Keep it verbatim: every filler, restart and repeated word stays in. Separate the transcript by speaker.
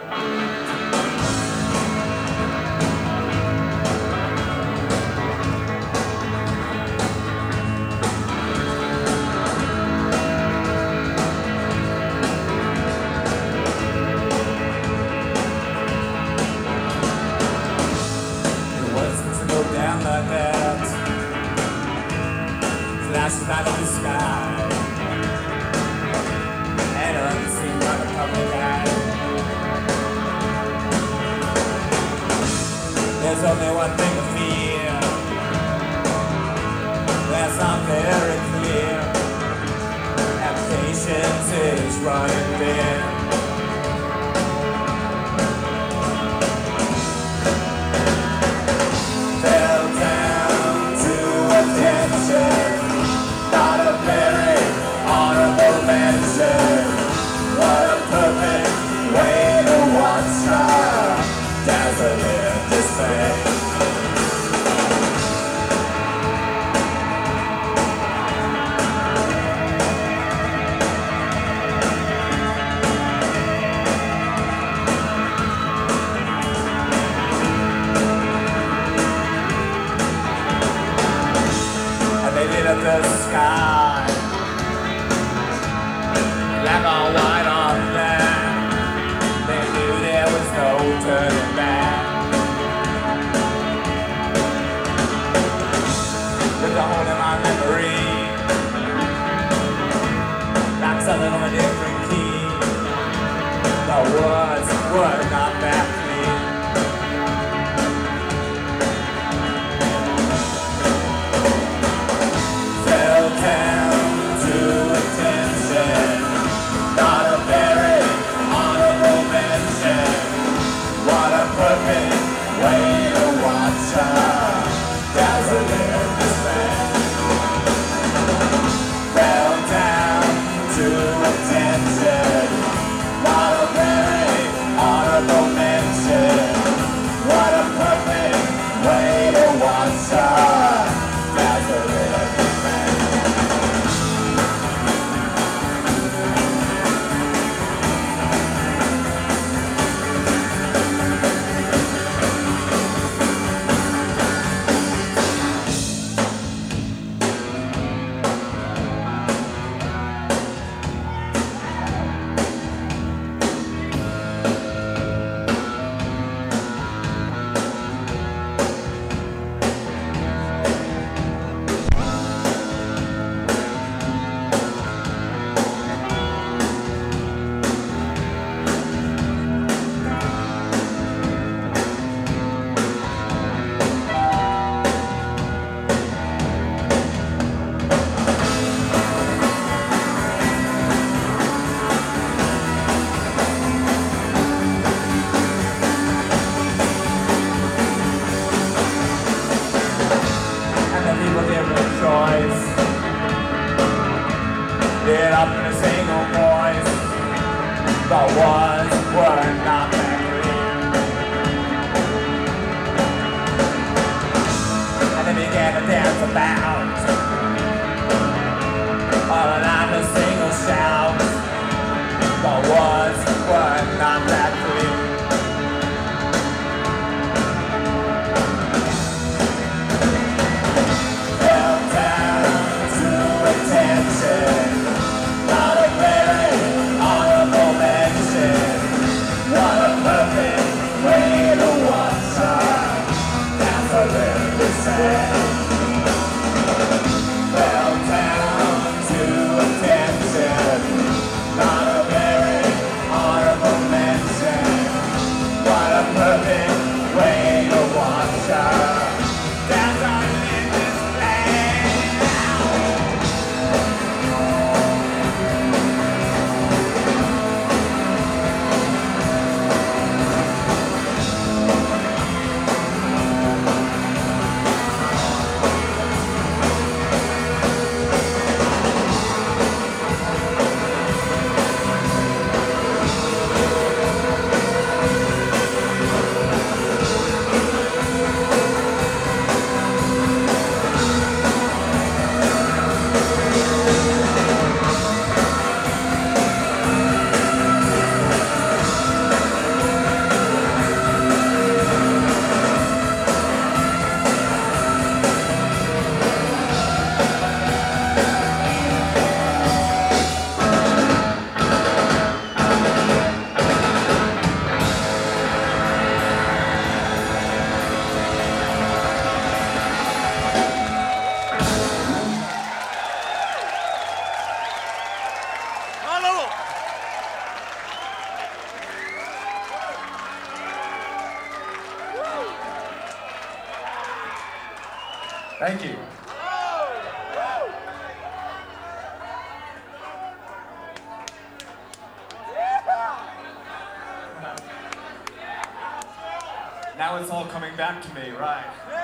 Speaker 1: Flashes out of the sky, and unseen by the public eye. There's only one thing to fear. That's not very clear. And patience is running thin. Fell down to attention. Not a very honorable mention. What a perfect way to watch her dazzling display. And they lit up the sky black on white on black. They knew there was no turning back. There's a hole in my memory, like something on a different key. The words were not that clear. Fell down to attention. Not a very honorable mention. What a perfect way to watch her dazzling display. Fell down to attention. Not a very honorable mention. What a perfect way to watch her dazzling display. Lit up in a single voice. The words were not that clear. And they began to dance about, all around a single shout. The words were not that clear. Fell down to attention. Not a very honorable mention. What a perfect way to watch her dazzling display. Thank you. Now it's all coming back to me, right?